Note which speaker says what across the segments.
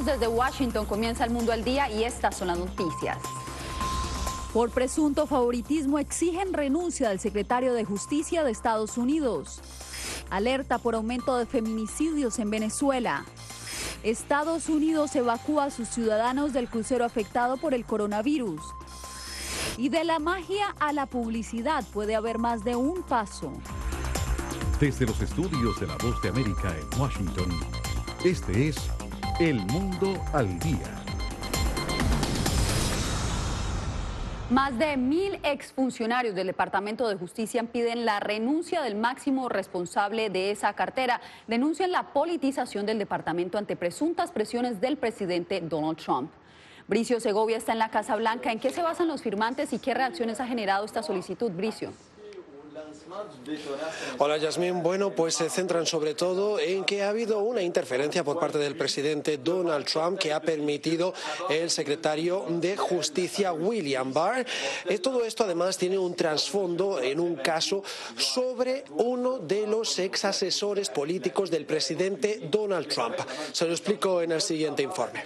Speaker 1: Saludos desde Washington. Comienza El Mundo al Día y estas son las noticias. Por presunto favoritismo exigen renuncia del secretario de Justicia de Estados Unidos. Alerta por aumento de feminicidios en Venezuela. Estados Unidos evacúa a sus ciudadanos del crucero afectado por el coronavirus. Y de la magia a la publicidad puede haber más de un paso.
Speaker 2: Desde los estudios de La Voz de América en Washington, este es El Mundo al Día.
Speaker 1: Más de 1.000 exfuncionarios del Departamento de Justicia piden la renuncia del máximo responsable de esa cartera. Denuncian la politización del departamento ante presuntas presiones del presidente Donald Trump. Bricio Segovia está en la Casa Blanca. ¿En qué se basan los firmantes y qué reacciones ha generado esta solicitud, Bricio?
Speaker 3: Hola, Yasmín. Bueno, pues se centran sobre todo en que ha habido una interferencia por parte del presidente Donald Trump que ha permitido el secretario de Justicia, William Barr. Todo esto además tiene un trasfondo en un caso sobre uno de los ex asesores políticos del presidente Donald Trump. Se lo explico en el siguiente informe.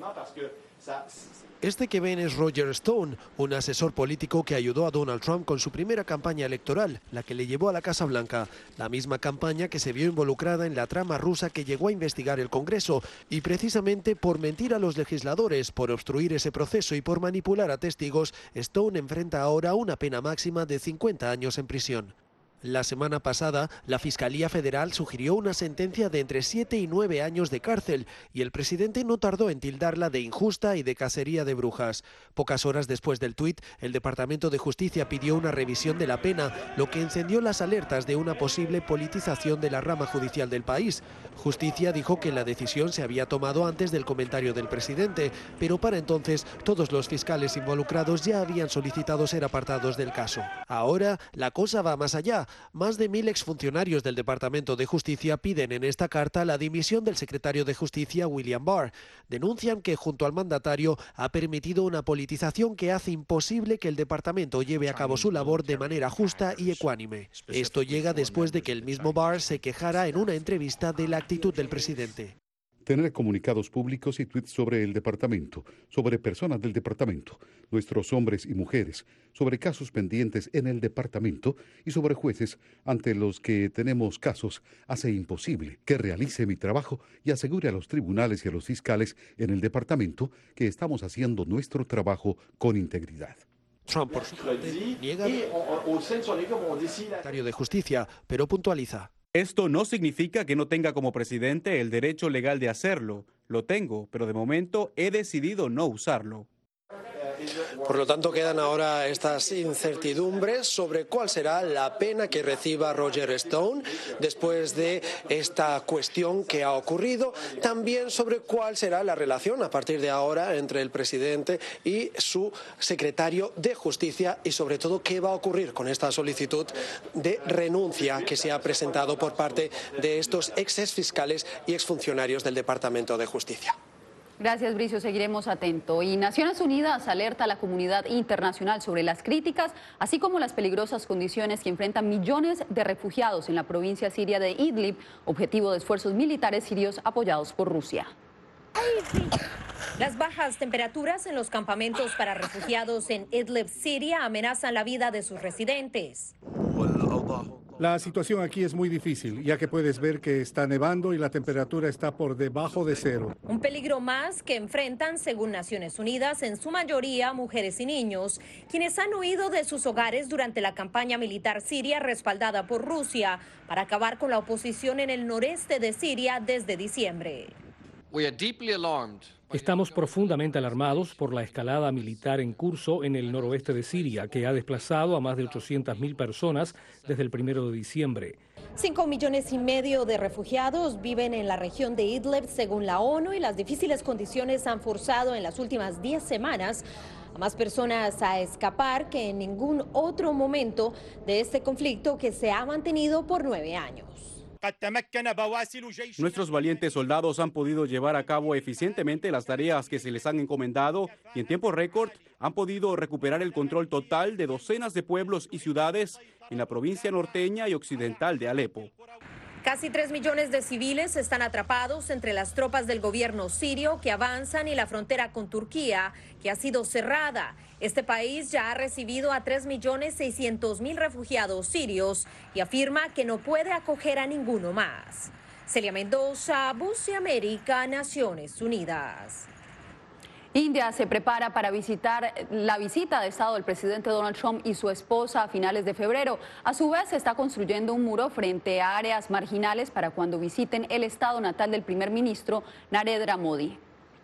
Speaker 3: Este que ven es Roger Stone, un asesor político que ayudó a Donald Trump con su primera campaña electoral, la que le llevó a la Casa Blanca, la misma campaña que se vio involucrada en la trama rusa que llegó a investigar el Congreso, y precisamente por mentir a los legisladores, por obstruir ese proceso y por manipular a testigos, Stone enfrenta ahora una pena máxima de 50 años en prisión. La semana pasada, la Fiscalía Federal sugirió una sentencia de entre 7 y 9 años de cárcel y el presidente no tardó en tildarla de injusta y de cacería de brujas. Pocas horas después del tuit, el Departamento de Justicia pidió una revisión de la pena, lo que encendió las alertas de una posible politización de la rama judicial del país. Justicia dijo que la decisión se había tomado antes del comentario del presidente, pero para entonces todos los fiscales involucrados ya habían solicitado ser apartados del caso. Ahora, la cosa va más allá. Más de 1.000 exfuncionarios del Departamento de Justicia piden en esta carta la dimisión del secretario de Justicia, William Barr. Denuncian que junto al mandatario ha permitido una politización que hace imposible que el departamento lleve a cabo su labor de manera justa y ecuánime. Esto llega después de que el mismo Barr se quejara en una entrevista de la actitud del presidente.
Speaker 2: Tener comunicados públicos y tweets sobre el departamento, sobre personas del departamento, nuestros hombres y mujeres, sobre casos pendientes en el departamento y sobre jueces ante los que tenemos casos, hace imposible que realice mi trabajo y asegure a los tribunales y a los fiscales en el departamento que estamos haciendo nuestro trabajo con integridad.
Speaker 3: Trump, por su parte, niega el secretario de Justicia, pero puntualiza.
Speaker 4: Esto no significa que no tenga como presidente el derecho legal de hacerlo. Lo tengo, pero de momento he decidido no usarlo.
Speaker 3: Por lo tanto, quedan ahora estas incertidumbres sobre cuál será la pena que reciba Roger Stone después de esta cuestión que ha ocurrido. También sobre cuál será la relación a partir de ahora entre el presidente y su secretario de Justicia y sobre todo qué va a ocurrir con esta solicitud de renuncia que se ha presentado por parte de estos ex fiscales y exfuncionarios del Departamento de Justicia.
Speaker 1: Gracias, Bricio. Seguiremos atentos. Y Naciones Unidas alerta a la comunidad internacional sobre las críticas, así como las peligrosas condiciones que enfrentan millones de refugiados en la provincia siria de Idlib, objetivo de esfuerzos militares sirios apoyados por Rusia.
Speaker 5: Las bajas temperaturas en los campamentos para refugiados en Idlib, Siria, amenazan la vida de sus residentes.
Speaker 6: La situación aquí es muy difícil, ya que puedes ver que está nevando y la temperatura está por debajo de cero.
Speaker 5: Un peligro más que enfrentan, según Naciones Unidas, en su mayoría mujeres y niños, quienes han huido de sus hogares durante la campaña militar siria respaldada por Rusia para acabar con la oposición en el noreste de Siria desde diciembre.
Speaker 7: Estamos profundamente alarmados por la escalada militar en curso en el noroeste de Siria, que ha desplazado a más de 800.000 personas desde el 1 de diciembre.
Speaker 5: 5,5 millones de refugiados viven en la región de Idlib, según la ONU, y las difíciles condiciones han forzado en las últimas 10 semanas a más personas a escapar que en ningún otro momento de este conflicto que se ha mantenido por 9 años.
Speaker 4: Nuestros valientes soldados han podido llevar a cabo eficientemente las tareas que se les han encomendado y en tiempo récord han podido recuperar el control total de docenas de pueblos y ciudades en la provincia norteña y occidental de Alepo.
Speaker 5: Casi 3 millones de civiles están atrapados entre las tropas del gobierno sirio que avanzan y la frontera con Turquía, que ha sido cerrada. Este país ya ha recibido a 3.600.000 refugiados sirios y afirma que no puede acoger a ninguno más. Celia Mendoza, Voz de América, Naciones Unidas.
Speaker 1: India se prepara para visitar la visita de Estado del presidente Donald Trump y su esposa a finales de febrero. A su vez, se está construyendo un muro frente a áreas marginales para cuando visiten el estado natal del primer ministro Narendra Modi.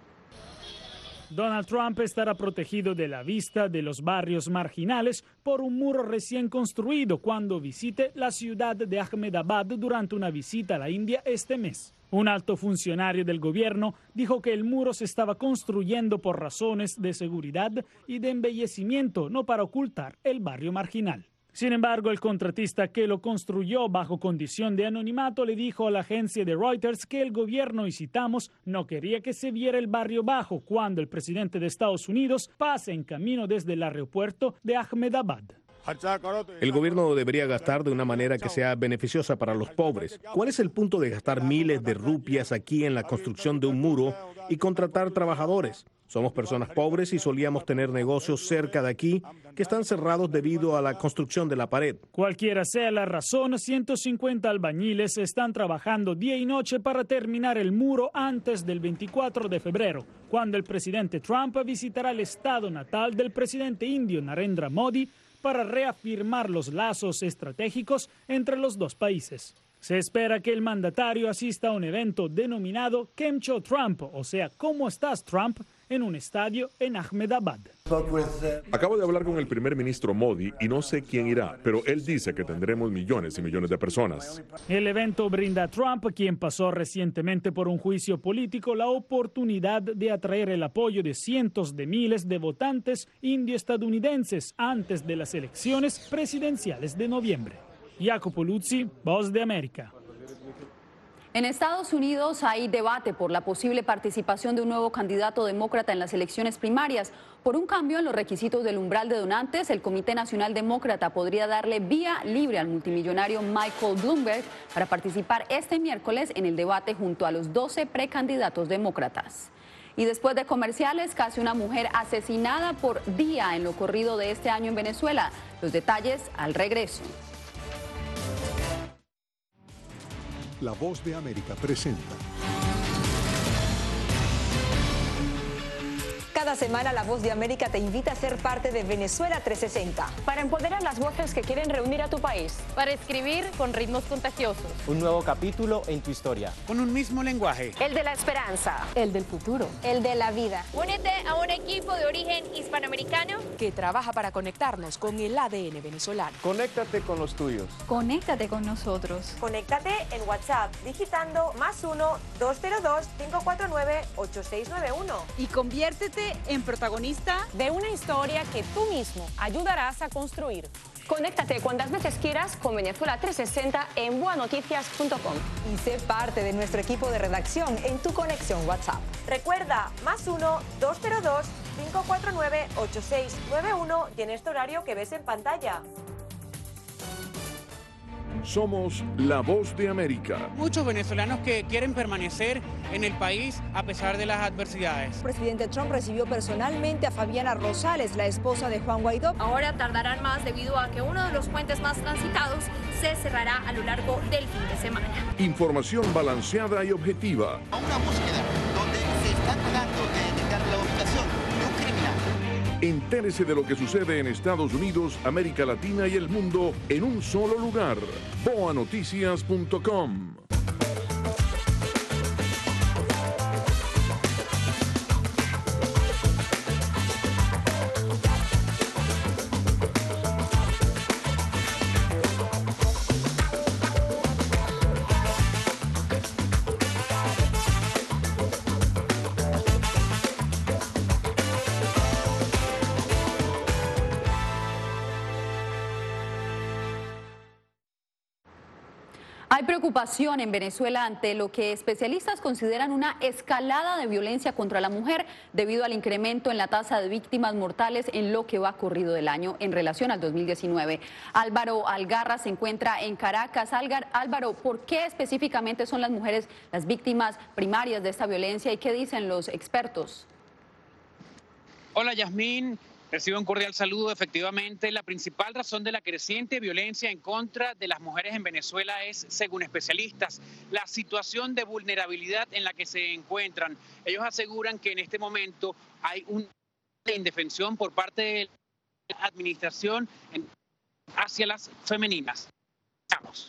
Speaker 8: Donald Trump estará protegido de la vista de los barrios marginales por un muro recién construido cuando visite la ciudad de Ahmedabad durante una visita a la India este mes. Un alto funcionario del gobierno dijo que el muro se estaba construyendo por razones de seguridad y de embellecimiento, no para ocultar el barrio marginal. Sin embargo, el contratista que lo construyó bajo condición de anonimato le dijo a la agencia de Reuters que el gobierno, y citamos, no quería que se viera el barrio bajo cuando el presidente de Estados Unidos pase en camino desde el aeropuerto de Ahmedabad.
Speaker 9: El gobierno debería gastar de una manera que sea beneficiosa para los pobres. ¿Cuál es el punto de gastar miles de rupias aquí en la construcción de un muro y contratar trabajadores? Somos personas pobres y solíamos tener negocios cerca de aquí que están cerrados debido a la construcción de la pared.
Speaker 8: Cualquiera sea la razón, 150 albañiles están trabajando día y noche para terminar el muro antes del 24 de febrero, cuando el presidente Trump visitará el estado natal del presidente indio Narendra Modi para reafirmar los lazos estratégicos entre los dos países. Se espera que el mandatario asista a un evento denominado Kemcho Trump, o sea, ¿cómo estás, Trump?, en un estadio en Ahmedabad.
Speaker 10: Acabo de hablar con el primer ministro Modi y no sé quién irá, pero él dice que tendremos millones y millones de personas.
Speaker 8: El evento brinda a Trump, quien pasó recientemente por un juicio político, la oportunidad de atraer el apoyo de cientos de miles de votantes indio-estadounidenses antes de las elecciones presidenciales de noviembre. Jacopo Luzzi, Voz de América.
Speaker 1: En Estados Unidos hay debate por la posible participación de un nuevo candidato demócrata en las elecciones primarias. Por un cambio en los requisitos del umbral de donantes, el Comité Nacional Demócrata podría darle vía libre al multimillonario Michael Bloomberg para participar este miércoles en el debate junto a los 12 precandidatos demócratas. Y después de comerciales, casi una mujer asesinada por día en lo corrido de este año en Venezuela. Los detalles al regreso.
Speaker 11: La Voz de América presenta.
Speaker 12: Cada semana La Voz de América te invita a ser parte de Venezuela 360.
Speaker 13: Para empoderar las voces que quieren reunir a tu país.
Speaker 14: Para escribir con ritmos contagiosos.
Speaker 15: Un nuevo capítulo en tu historia.
Speaker 16: Con un mismo lenguaje.
Speaker 13: El de la esperanza.
Speaker 17: El del futuro.
Speaker 18: El de la vida.
Speaker 14: Únete a un equipo de origen hispanoamericano
Speaker 19: que trabaja para conectarnos con el ADN venezolano.
Speaker 15: Conéctate con los tuyos.
Speaker 17: Conéctate con nosotros.
Speaker 12: Conéctate en WhatsApp digitando +1-202-549-8691.
Speaker 19: Y conviértete en protagonista
Speaker 13: de una historia que tú mismo ayudarás a construir. Conéctate cuantas veces quieras con Venezuela 360 en boanoticias.com.
Speaker 12: Y sé parte de nuestro equipo de redacción en tu conexión WhatsApp. Recuerda, +1-202-549-8691 y en este horario que ves en pantalla.
Speaker 10: Somos la Voz de América.
Speaker 16: Muchos venezolanos que quieren permanecer en el país a pesar de las adversidades.
Speaker 12: El presidente Trump recibió personalmente a Fabiana Rosales, la esposa de Juan Guaidó.
Speaker 14: Ahora tardarán más debido a que uno de los puentes más transitados se cerrará a lo largo del fin de semana.
Speaker 10: Información balanceada y objetiva.
Speaker 20: A una búsqueda donde se está tratando de detectar la ubicación de un criminal.
Speaker 10: Entérese de lo que sucede en Estados Unidos, América Latina y el mundo en un solo lugar. boanoticias.com.
Speaker 1: Hay preocupación en Venezuela ante lo que especialistas consideran una escalada de violencia contra la mujer debido al incremento en la tasa de víctimas mortales en lo que va corrido del año en relación al 2019. Álvaro Algarra se encuentra en Caracas. Álvaro, ¿por qué específicamente son las mujeres las víctimas primarias de esta violencia y qué dicen los expertos?
Speaker 16: Hola, Yasmín. Recibo un cordial saludo. Efectivamente, la principal razón de la creciente violencia en contra de las mujeres en Venezuela es, según especialistas, la situación de vulnerabilidad en la que se encuentran. Ellos aseguran que en este momento hay una indefensión por parte de la administración hacia las femeninas. Vamos.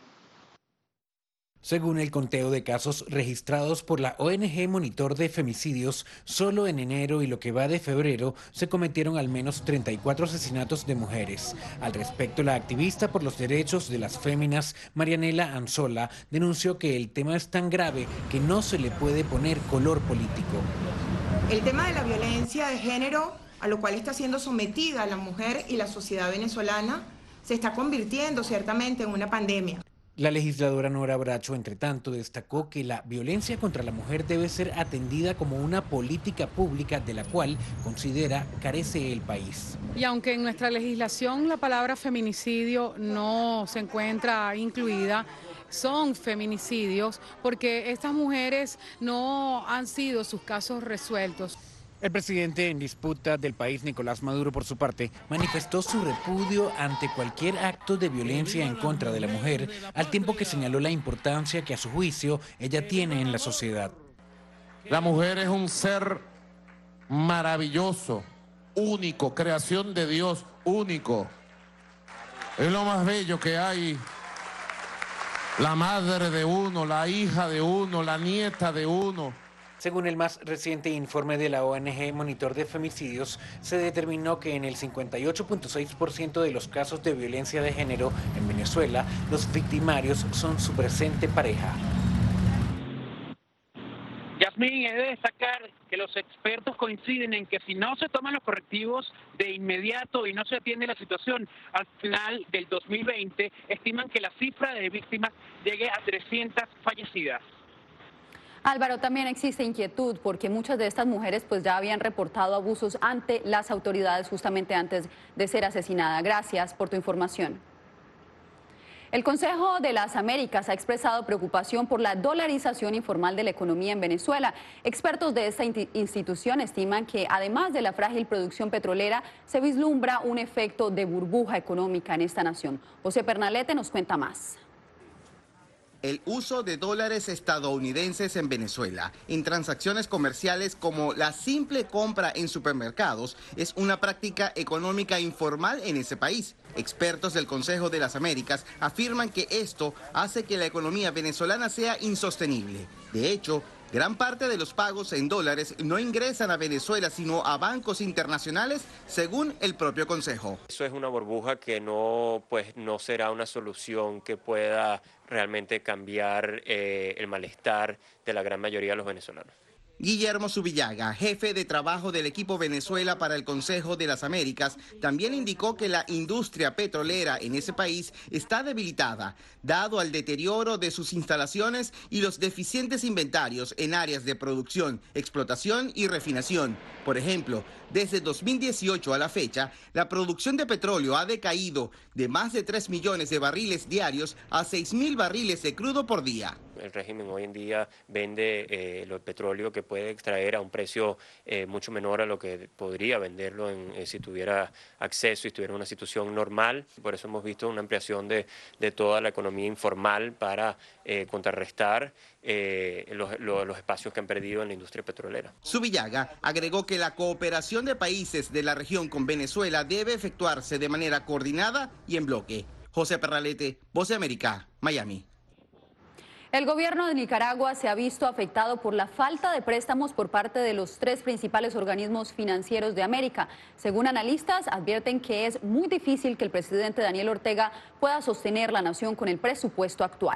Speaker 18: Según el conteo de casos registrados por la ONG Monitor de Femicidios, solo en enero y lo que va de febrero se cometieron al menos 34 asesinatos de mujeres. Al respecto, la activista por los derechos de las féminas, Marianela Anzola, denunció que el tema es tan grave que no se le puede poner color político.
Speaker 21: El tema de la violencia de género, a lo cual está siendo sometida la mujer y la sociedad venezolana, se está convirtiendo ciertamente en una pandemia.
Speaker 18: La legisladora Nora Bracho, entre tanto, destacó que la violencia contra la mujer debe ser atendida como una política pública de la cual considera carece el país.
Speaker 22: Y aunque en nuestra legislación la palabra feminicidio no se encuentra incluida, son feminicidios porque estas mujeres no han sido sus casos resueltos.
Speaker 18: El presidente en disputa del país, Nicolás Maduro, por su parte, manifestó su repudio ante cualquier acto de violencia en contra de la mujer, al tiempo que señaló la importancia que a su juicio ella tiene en la sociedad.
Speaker 23: La mujer es un ser maravilloso, único, creación de Dios, único. Es lo más bello que hay. La madre de uno, la hija de uno, la nieta de uno.
Speaker 18: Según el más reciente informe de la ONG Monitor de Femicidios, se determinó que en el 58.6% de los casos de violencia de género en Venezuela, los victimarios son su presente pareja.
Speaker 16: Yasmín, he de destacar que los expertos coinciden en que si no se toman los correctivos de inmediato y no se atiende la situación, al final del 2020 estiman que la cifra de víctimas llegue a 300 fallecidas.
Speaker 1: Álvaro, también existe inquietud porque muchas de estas mujeres pues ya habían reportado abusos ante las autoridades justamente antes de ser asesinada. Gracias por tu información. El Consejo de las Américas ha expresado preocupación por la dolarización informal de la economía en Venezuela. Expertos de esta institución estiman que además de la frágil producción petrolera, se vislumbra un efecto de burbuja económica en esta nación. José Pernalete nos cuenta más.
Speaker 24: El uso de dólares estadounidenses en Venezuela en transacciones comerciales como la simple compra en supermercados es una práctica económica informal en ese país. Expertos del Consejo de las Américas afirman que esto hace que la economía venezolana sea insostenible. De hecho, gran parte de los pagos en dólares no ingresan a Venezuela, sino a bancos internacionales, según el propio Consejo.
Speaker 25: Eso es una burbuja que no será una solución que pueda realmente cambiar el malestar de la gran mayoría de los venezolanos.
Speaker 24: Guillermo Zubillaga, jefe de trabajo del equipo Venezuela para el Consejo de las Américas, también indicó que la industria petrolera en ese país está debilitada, dado al deterioro de sus instalaciones y los deficientes inventarios en áreas de producción, explotación y refinación. Por ejemplo, desde 2018 a la fecha, la producción de petróleo ha decaído de más de 3 millones de barriles diarios a 6.000 barriles de crudo por día.
Speaker 25: El régimen hoy en día vende el petróleo que puede extraer a un precio mucho menor a lo que podría venderlo si tuviera acceso y estuviera en una situación normal. Por eso hemos visto una ampliación de toda la economía informal para contrarrestar los espacios que han perdido en la industria petrolera.
Speaker 24: Zubillaga agregó que la cooperación de países de la región con Venezuela debe efectuarse de manera coordinada y en bloque. José Pernalete, Voz de América, Miami.
Speaker 1: El gobierno de Nicaragua se ha visto afectado por la falta de préstamos por parte de los 3 principales organismos financieros de América. Según analistas, advierten que es muy difícil que el presidente Daniel Ortega pueda sostener la nación con el presupuesto actual.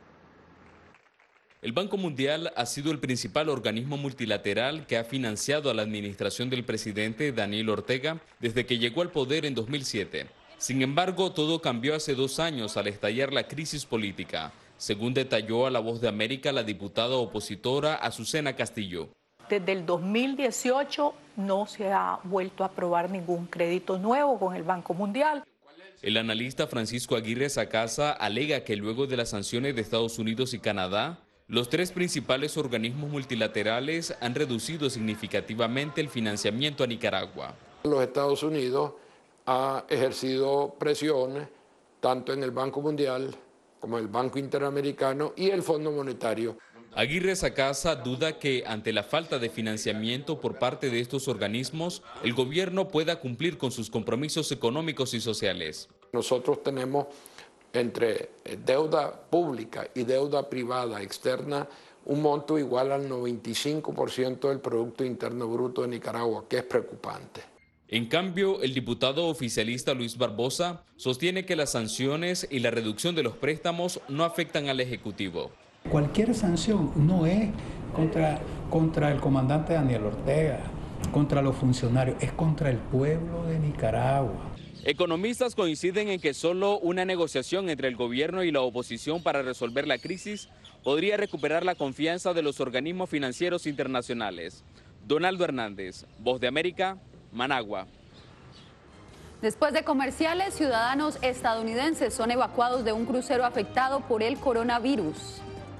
Speaker 26: El Banco Mundial ha sido el principal organismo multilateral que ha financiado a la administración del presidente Daniel Ortega desde que llegó al poder en 2007. Sin embargo, todo cambió hace 2 años al estallar la crisis política. según detalló a La Voz de América la diputada opositora Azucena Castillo.
Speaker 2: Desde el 2018 no se ha vuelto a aprobar ningún crédito nuevo con el Banco Mundial.
Speaker 26: El analista Francisco Aguirre Sacasa alega que luego de las sanciones de Estados Unidos y Canadá, los tres principales organismos multilaterales han reducido significativamente el financiamiento a Nicaragua.
Speaker 3: Los Estados Unidos ha ejercido presiones tanto en el Banco Mundial como el Banco Interamericano y el Fondo Monetario.
Speaker 26: Aguirre Sacasa duda que ante la falta de financiamiento por parte de estos organismos, el gobierno pueda cumplir con sus compromisos económicos y sociales.
Speaker 3: Nosotros tenemos entre deuda pública y deuda privada externa un monto igual al 95% del Producto Interno Bruto de Nicaragua, que es preocupante.
Speaker 26: En cambio, el diputado oficialista Luis Barbosa sostiene que las sanciones y la reducción de los préstamos no afectan al Ejecutivo.
Speaker 4: Cualquier sanción no es contra el comandante Daniel Ortega, contra los funcionarios, es contra el pueblo de Nicaragua.
Speaker 26: Economistas coinciden en que solo una negociación entre el gobierno y la oposición para resolver la crisis podría recuperar la confianza de los organismos financieros internacionales. Donaldo Hernández, Voz de América, Managua.
Speaker 1: Después de comerciales, ciudadanos estadounidenses son evacuados de un crucero afectado por el coronavirus.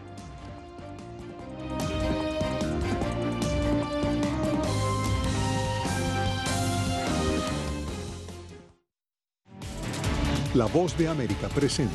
Speaker 11: La Voz de América presenta.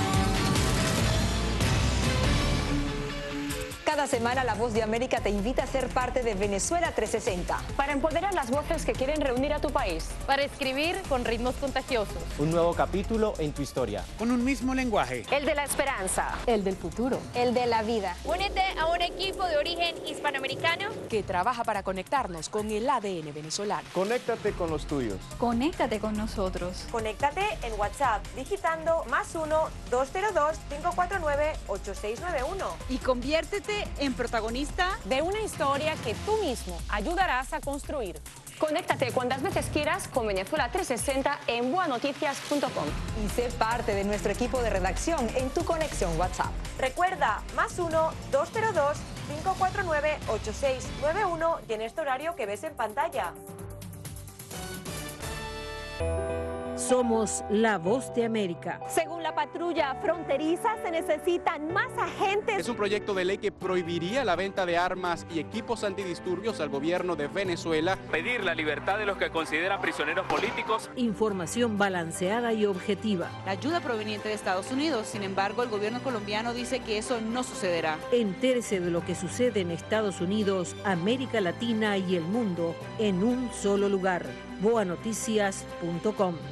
Speaker 12: Cada semana La Voz de América te invita a ser parte de Venezuela 360.
Speaker 13: Para empoderar las voces que quieren reunir a tu país.
Speaker 17: Para escribir con ritmos contagiosos.
Speaker 15: Un nuevo capítulo en tu historia.
Speaker 5: Con un mismo lenguaje.
Speaker 13: El de la esperanza.
Speaker 17: El del futuro.
Speaker 14: El de la vida. Únete a un equipo de origen hispanoamericano
Speaker 19: que trabaja para conectarnos con el ADN venezolano.
Speaker 15: Conéctate con los tuyos.
Speaker 17: Conéctate con nosotros.
Speaker 12: Conéctate en WhatsApp digitando +1-202-549-8691.
Speaker 17: Y conviértete en protagonista
Speaker 13: de una historia que tú mismo ayudarás a construir. Conéctate cuantas veces quieras con Venezuela 360 en buanoticias.com.
Speaker 12: Y sé parte de nuestro equipo de redacción en tu conexión WhatsApp. Recuerda, +1-202-549-8691 y en este horario que ves en pantalla.
Speaker 6: Somos la Voz de América.
Speaker 13: Según la patrulla fronteriza, se necesitan más agentes.
Speaker 7: Es un proyecto de ley que prohibiría la venta de armas y equipos antidisturbios al gobierno de Venezuela.
Speaker 26: Pedir la libertad de los que consideran prisioneros políticos.
Speaker 6: Información balanceada y objetiva.
Speaker 17: La ayuda proveniente de Estados Unidos, sin embargo, el gobierno colombiano dice que eso no sucederá.
Speaker 6: Entérese de lo que sucede en Estados Unidos, América Latina y el mundo en un solo lugar. Buanoticias.com.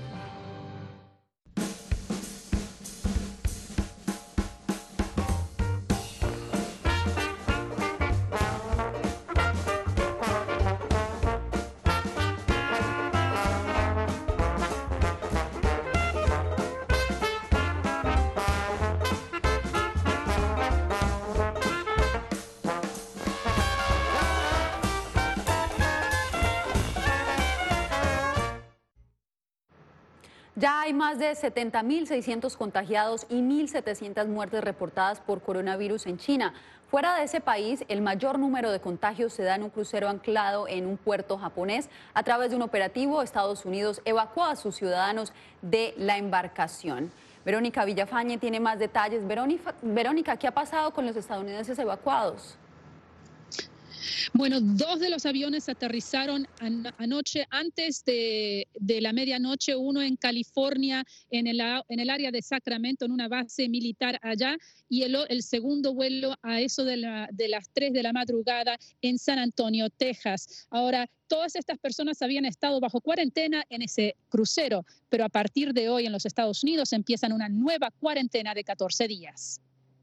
Speaker 1: Ya hay más de 70.600 contagiados y 1.700 muertes reportadas por coronavirus en China. Fuera de ese país, el mayor número de contagios se da en un crucero anclado en un puerto japonés. A través de un operativo, Estados Unidos evacuó a sus ciudadanos de la embarcación. Verónica Villafañe tiene más detalles. Verónica, ¿qué ha pasado con los estadounidenses evacuados?
Speaker 27: Bueno, 2 de los aviones aterrizaron anoche antes de la medianoche, uno en California, en el área de Sacramento, en una base militar allá, y el segundo vuelo a eso de las 3 de la madrugada en San Antonio, Texas. Ahora, todas estas personas habían estado bajo cuarentena en ese crucero, pero a partir de hoy en los Estados Unidos empiezan una nueva cuarentena de 14 días.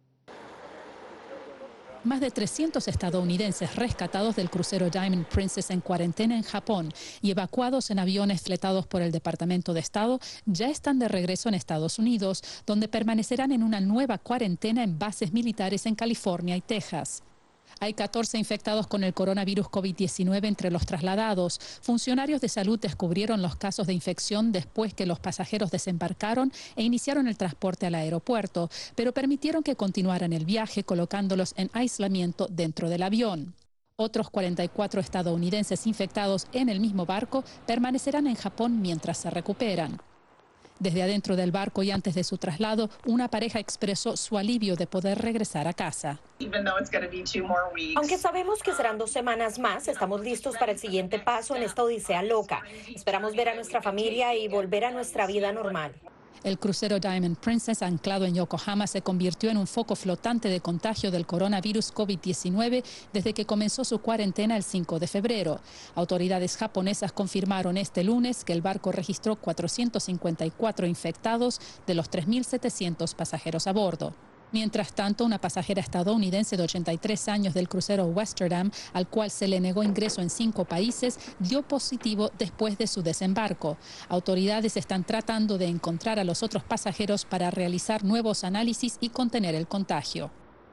Speaker 27: Más de 300 estadounidenses rescatados del crucero Diamond Princess en cuarentena en Japón y evacuados en aviones fletados por el Departamento de Estado ya están de regreso en Estados Unidos, donde permanecerán en una nueva cuarentena en bases militares en California y Texas. Hay 14 infectados con el coronavirus COVID-19 entre los trasladados. Funcionarios de salud descubrieron los casos de infección después que los pasajeros desembarcaron e iniciaron el transporte al aeropuerto, pero permitieron que continuaran el viaje colocándolos en aislamiento dentro del avión. Otros 44 estadounidenses infectados en el mismo barco permanecerán en Japón mientras se recuperan. Desde adentro del barco y antes de su traslado, una pareja expresó su alivio de poder regresar a casa.
Speaker 5: Aunque sabemos que serán 2 semanas más, estamos listos para el siguiente paso en esta odisea loca. Esperamos ver a nuestra familia y volver a nuestra vida normal.
Speaker 27: El crucero Diamond Princess, anclado en Yokohama, se convirtió en un foco flotante de contagio del coronavirus COVID-19 desde que comenzó su cuarentena el 5 de febrero. Autoridades japonesas confirmaron este lunes que el barco registró 454 infectados de los 3.700 pasajeros a bordo. Mientras tanto, una pasajera estadounidense de 83 años del crucero Westerdam, al cual se le negó ingreso en 5 países, dio positivo después de su desembarco. Autoridades están tratando de encontrar a los otros pasajeros para realizar nuevos análisis y contener el contagio.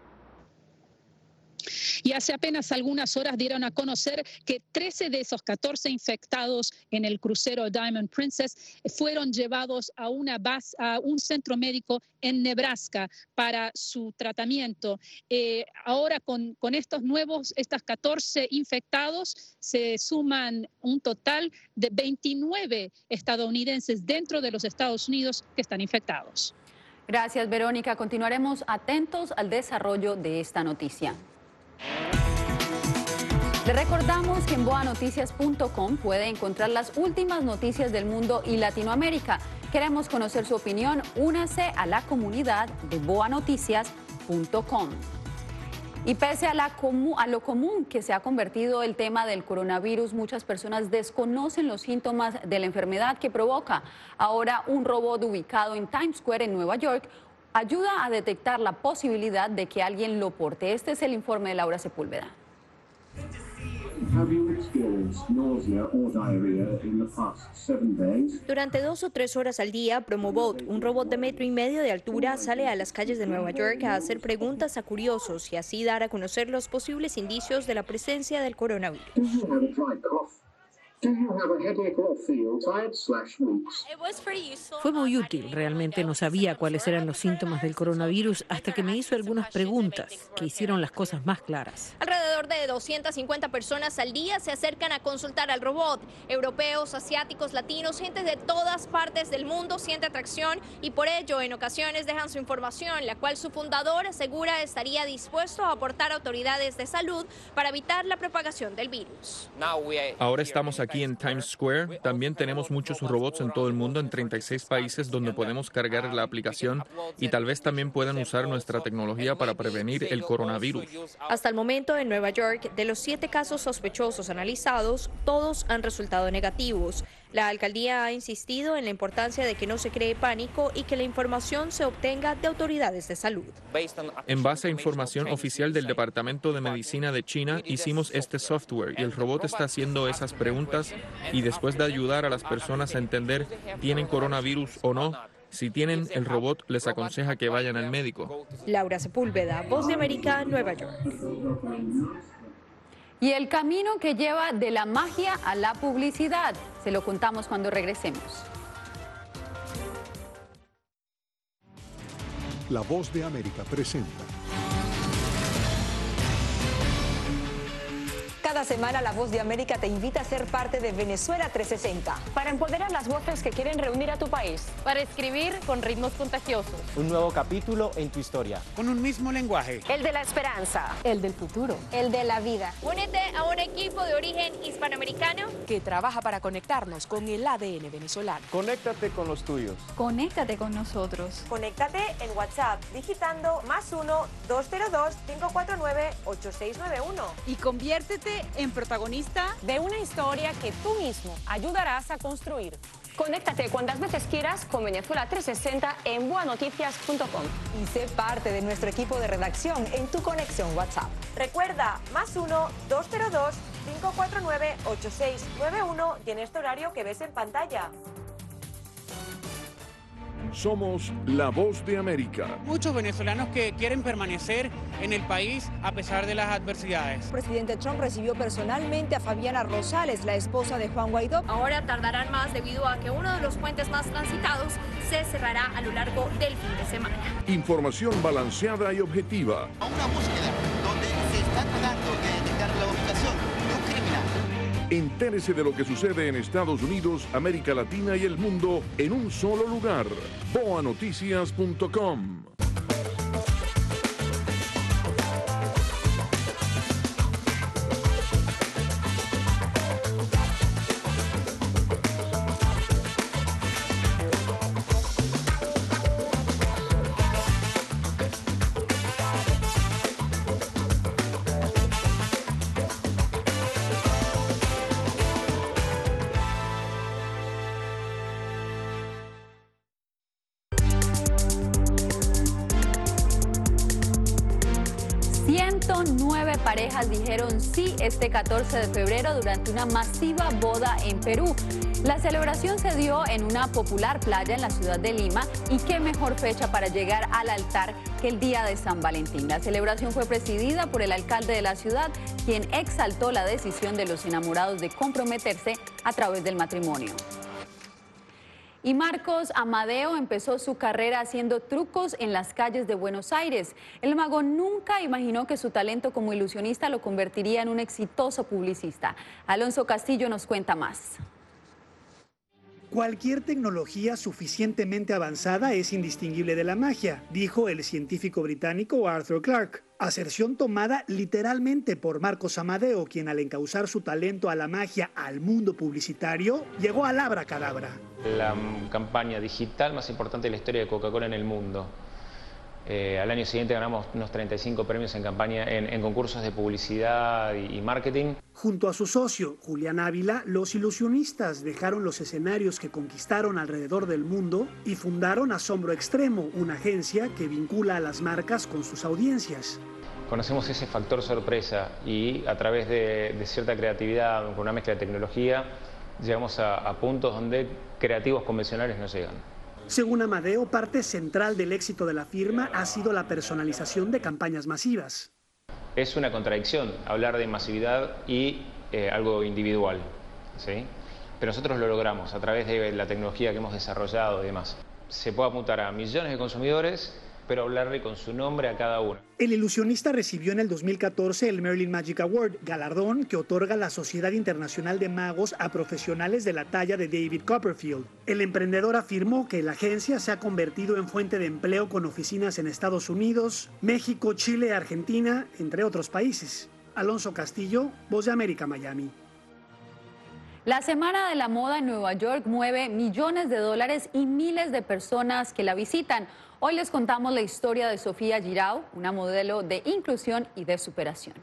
Speaker 27: Y hace apenas algunas horas dieron a conocer que 13 de esos 14 infectados en el crucero Diamond Princess fueron llevados a un centro médico en Nebraska para su tratamiento. Ahora con estas 14 infectados se suman un total de 29 estadounidenses dentro de los Estados Unidos que están infectados.
Speaker 1: Gracias, Verónica. Continuaremos atentos al desarrollo de esta noticia. Le recordamos que en boanoticias.com puede encontrar las últimas noticias del mundo y Latinoamérica. Queremos conocer su opinión. Únase a la comunidad de boanoticias.com. Y pese a lo común que se ha convertido el tema del coronavirus, muchas personas desconocen los síntomas de la enfermedad que provoca. Ahora, un robot ubicado en Times Square en Nueva York ayuda a detectar la posibilidad de que alguien lo porte. Este es el informe de Laura Sepúlveda.
Speaker 5: Durante 2 o 3 horas al día, Promobot, un robot de 1,5 metros de altura, sale a las calles de Nueva York a hacer preguntas a curiosos y así dar a conocer los posibles indicios de la presencia del coronavirus.
Speaker 6: Fue muy útil, realmente no sabía cuáles eran los síntomas del coronavirus hasta que me hizo algunas preguntas que hicieron las cosas más claras.
Speaker 14: Alrededor de 250 personas al día se acercan a consultar al robot. Europeos, asiáticos, latinos, gente de todas partes del mundo siente atracción y por ello en ocasiones dejan su información, la cual su fundador asegura estaría dispuesto a aportar a autoridades de salud para evitar la propagación del virus.
Speaker 8: Ahora estamos aquí en Times Square. También tenemos muchos robots en todo el mundo, en 36 países donde podemos cargar la aplicación y tal vez también puedan usar nuestra tecnología para prevenir el coronavirus.
Speaker 5: Hasta el momento en Nueva York, de los 7 casos sospechosos analizados, todos han resultado negativos. La alcaldía ha insistido en la importancia de que no se cree pánico y que la información se obtenga de autoridades de salud.
Speaker 8: En base a información oficial del Departamento de Medicina de China, hicimos este software y el robot está haciendo esas preguntas y después de ayudar a las personas a entender ¿tienen coronavirus o no? Si tienen, el robot les aconseja que vayan al médico.
Speaker 5: Laura Sepúlveda, Voz de América, Nueva York.
Speaker 1: Y el camino que lleva de la magia a la publicidad. Se lo contamos cuando regresemos.
Speaker 11: La Voz de América presenta.
Speaker 12: Cada semana La Voz de América te invita a ser parte de Venezuela 360.
Speaker 13: Para empoderar las voces que quieren reunir a tu país.
Speaker 14: Para escribir con ritmos contagiosos.
Speaker 15: Un nuevo capítulo en tu historia.
Speaker 18: Con un mismo lenguaje.
Speaker 13: El de la esperanza.
Speaker 12: El del futuro.
Speaker 14: El de la vida. Únete a un equipo de origen hispanoamericano
Speaker 19: que trabaja para conectarnos con el ADN venezolano.
Speaker 15: Conéctate con los tuyos.
Speaker 14: Conéctate con nosotros.
Speaker 5: Conéctate en WhatsApp digitando +1 202 549 8691.
Speaker 17: Y conviértete en protagonista
Speaker 13: de una historia que tú mismo ayudarás a construir. Conéctate cuantas veces quieras con Venezuela 360 en boanoticias.com.
Speaker 12: Y sé parte de nuestro equipo de redacción en tu conexión WhatsApp.
Speaker 5: Recuerda, +1 202 549 8691 y en este horario que ves en pantalla.
Speaker 9: Somos la voz de América.
Speaker 10: Muchos venezolanos que quieren permanecer en el país a pesar de las adversidades.
Speaker 12: El presidente Trump recibió personalmente a Fabiana Rosales, la esposa de Juan Guaidó.
Speaker 14: Ahora tardarán más debido a que uno de los puentes más transitados se cerrará a lo largo del fin de semana.
Speaker 9: Información balanceada y objetiva.
Speaker 24: Una búsqueda donde se está tratando de detectar la ubicación de un criminal.
Speaker 9: Entérese de lo que sucede en Estados Unidos, América Latina y el mundo en un solo lugar. boanoticias.com.
Speaker 1: Parejas dijeron sí este 14 de febrero durante una masiva boda en Perú. La celebración se dio en una popular playa en la ciudad de Lima y qué mejor fecha para llegar al altar que el día de San Valentín. La celebración fue presidida por el alcalde de la ciudad, quien exaltó la decisión de los enamorados de comprometerse a través del matrimonio. Y Marcos Amadeo empezó su carrera haciendo trucos en las calles de Buenos Aires. El mago nunca imaginó que su talento como ilusionista lo convertiría en un exitoso publicista. Alonso Castillo nos cuenta más.
Speaker 16: Cualquier tecnología suficientemente avanzada es indistinguible de la magia, dijo el científico británico Arthur Clarke. Aserción tomada literalmente por Marcos Amadeo, quien al encauzar su talento a la magia al mundo publicitario, llegó al abracadabra.
Speaker 20: La campaña digital más importante de la historia de Coca-Cola en el mundo. Al año siguiente ganamos unos 35 premios en campaña, en concursos de publicidad y marketing.
Speaker 16: Junto a su socio, Julián Ávila, los ilusionistas dejaron los escenarios que conquistaron alrededor del mundo y fundaron Asombro Extremo, una agencia que vincula a las marcas con sus audiencias.
Speaker 20: Conocemos ese factor sorpresa y a través de cierta creatividad, con una mezcla de tecnología, llegamos a puntos donde creativos convencionales no llegan.
Speaker 16: Según Amadeo, parte central del éxito de la firma ha sido la personalización de campañas masivas.
Speaker 20: Es una contradicción hablar de masividad y algo individual, ¿sí? Pero nosotros lo logramos a través de la tecnología que hemos desarrollado y demás. Se puede apuntar a millones de consumidores, pero hablarle con su nombre a cada uno.
Speaker 16: El ilusionista recibió en el 2014 el Merlin Magic Award, galardón que otorga la Sociedad Internacional de Magos a profesionales de la talla de David Copperfield. El emprendedor afirmó que la agencia se ha convertido en fuente de empleo con oficinas en Estados Unidos, México, Chile, Argentina, entre otros países. Alonso Castillo, Voz de América, Miami.
Speaker 1: La Semana de la Moda en Nueva York mueve millones de dólares y miles de personas que la visitan. Hoy les contamos la historia de Sofía Girau, una modelo de inclusión y de superación.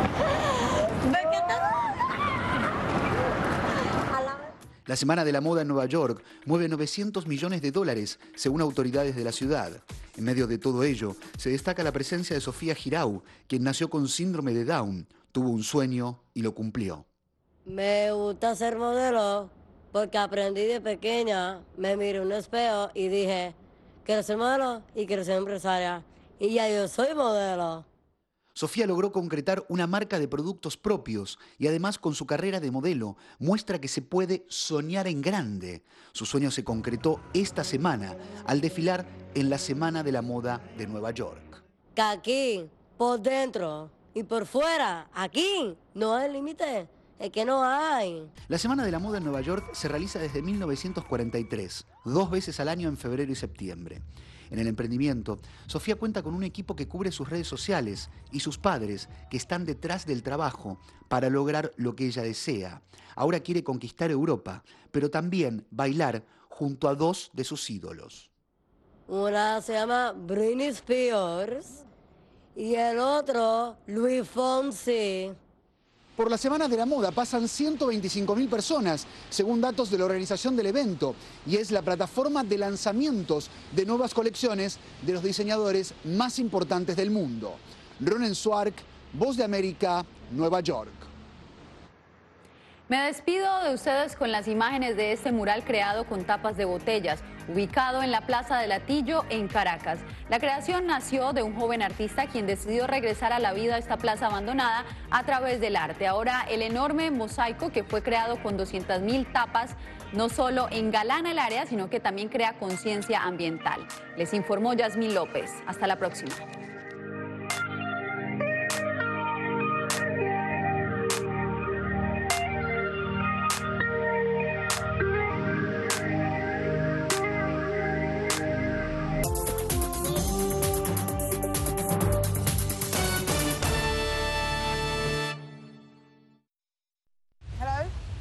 Speaker 21: La Semana de la Moda en Nueva York mueve 900 millones de dólares, según autoridades de la ciudad. En medio de todo ello, se destaca la presencia de Sofía Girau, quien nació con síndrome de Down, tuvo un sueño y lo cumplió.
Speaker 22: Me gusta ser modelo porque aprendí de pequeña, me miré en un espejo y dije, quiero ser modelo y quiero ser empresaria. Y ya yo soy modelo.
Speaker 21: Sofía logró concretar una marca de productos propios y además con su carrera de modelo muestra que se puede soñar en grande. Su sueño se concretó esta semana al desfilar en la Semana de la Moda de Nueva York.
Speaker 22: Que aquí, por dentro y por fuera, aquí no hay límite. Es que no hay.
Speaker 21: La Semana de la Moda en Nueva York se realiza desde 1943, 2 veces al año en febrero y septiembre. En el emprendimiento, Sofía cuenta con un equipo que cubre sus redes sociales y sus padres que están detrás del trabajo para lograr lo que ella desea. Ahora quiere conquistar Europa, pero también bailar junto a 2 de sus ídolos.
Speaker 22: Una se llama Britney Spears y el otro Luis Fonsi.
Speaker 23: Por la Semana de la Moda pasan 125.000 personas, según datos de la organización del evento, y es la plataforma de lanzamientos de nuevas colecciones de los diseñadores más importantes del mundo. Ronen Swark, Voz de América, Nueva York.
Speaker 1: Me despido de ustedes con las imágenes de este mural creado con tapas de botellas, ubicado en la Plaza de Latillo, en Caracas. La creación nació de un joven artista quien decidió regresar a la vida a esta plaza abandonada a través del arte. Ahora el enorme mosaico, que fue creado con 200.000 tapas, no solo engalana el área, sino que también crea conciencia ambiental. Les informó Yasmín López. Hasta la próxima.